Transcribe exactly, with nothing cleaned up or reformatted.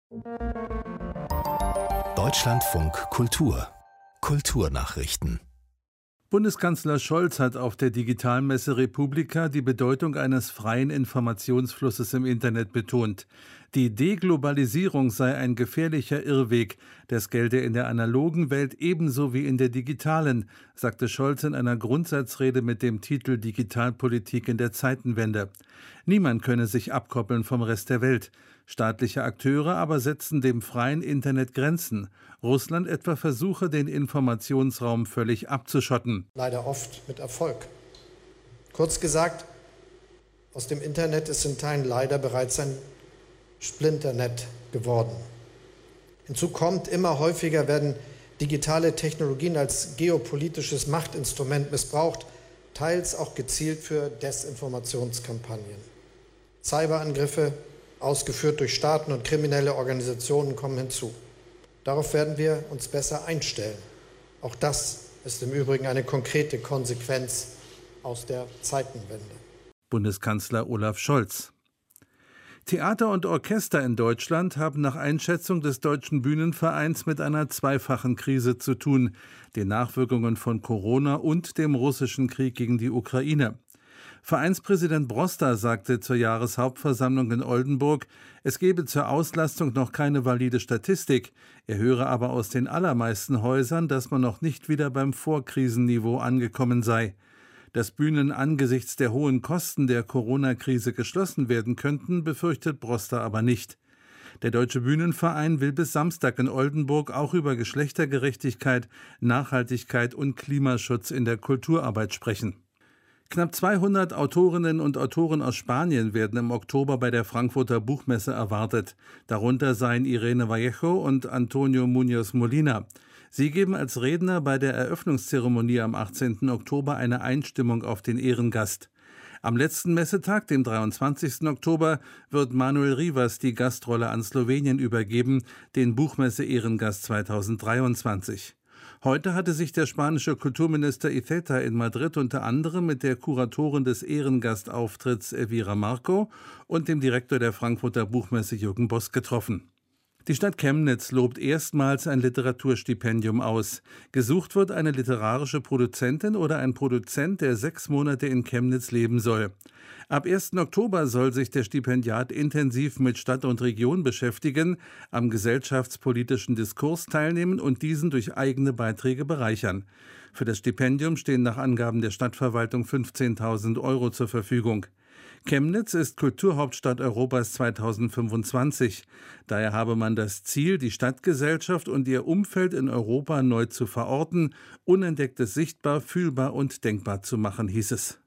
Deutschlandfunk Kultur Kulturnachrichten. Bundeskanzler Scholz hat auf der Digitalmesse Republika die Bedeutung eines freien Informationsflusses im Internet betont. Die Deglobalisierung sei ein gefährlicher Irrweg. Das gelte in der analogen Welt ebenso wie in der digitalen, sagte Scholz in einer Grundsatzrede mit dem Titel Digitalpolitik in der Zeitenwende. Niemand könne sich abkoppeln vom Rest der Welt. Staatliche Akteure aber setzen dem freien Internet Grenzen. Russland etwa versuche, den Informationsraum völlig abzuschotten. Leider oft mit Erfolg. Kurz gesagt, aus dem Internet ist in Teilen leider bereits ein Splinternet geworden. Hinzu kommt, immer häufiger werden digitale Technologien als geopolitisches Machtinstrument missbraucht, teils auch gezielt für Desinformationskampagnen. Cyberangriffe, ausgeführt durch Staaten und kriminelle Organisationen, kommen hinzu. Darauf werden wir uns besser einstellen. Auch das ist im Übrigen eine konkrete Konsequenz aus der Zeitenwende. Bundeskanzler Olaf Scholz. Theater und Orchester in Deutschland haben nach Einschätzung des Deutschen Bühnenvereins mit einer zweifachen Krise zu tun, den Nachwirkungen von Corona und dem russischen Krieg gegen die Ukraine. Vereinspräsident Broster sagte zur Jahreshauptversammlung in Oldenburg, es gebe zur Auslastung noch keine valide Statistik. Er höre aber aus den allermeisten Häusern, dass man noch nicht wieder beim Vorkrisenniveau angekommen sei. Dass Bühnen angesichts der hohen Kosten der Corona-Krise geschlossen werden könnten, befürchtet Broster aber nicht. Der Deutsche Bühnenverein will bis Samstag in Oldenburg auch über Geschlechtergerechtigkeit, Nachhaltigkeit und Klimaschutz in der Kulturarbeit sprechen. Knapp zweihundert Autorinnen und Autoren aus Spanien werden im Oktober bei der Frankfurter Buchmesse erwartet. Darunter seien Irene Vallejo und Antonio Muñoz Molina. Sie geben als Redner bei der Eröffnungszeremonie am achtzehnten Oktober eine Einstimmung auf den Ehrengast. Am letzten Messetag, dem dreiundzwanzigsten Oktober, wird Manuel Rivas die Gastrolle an Slowenien übergeben, den Buchmesse-Ehrengast zweitausenddreiundzwanzig. Heute hatte sich der spanische Kulturminister Iceta in Madrid unter anderem mit der Kuratorin des Ehrengastauftritts Elvira Marco und dem Direktor der Frankfurter Buchmesse Jürgen Boss getroffen. Die Stadt Chemnitz lobt erstmals ein Literaturstipendium aus. Gesucht wird eine literarische Produzentin oder ein Produzent, der sechs Monate in Chemnitz leben soll. Ab ersten Oktober soll sich der Stipendiat intensiv mit Stadt und Region beschäftigen, am gesellschaftspolitischen Diskurs teilnehmen und diesen durch eigene Beiträge bereichern. Für das Stipendium stehen nach Angaben der Stadtverwaltung fünfzehntausend Euro zur Verfügung. Chemnitz ist Kulturhauptstadt Europas zweitausendfünfundzwanzig. Daher habe man das Ziel, die Stadtgesellschaft und ihr Umfeld in Europa neu zu verorten, Unentdecktes sichtbar, fühlbar und denkbar zu machen, hieß es.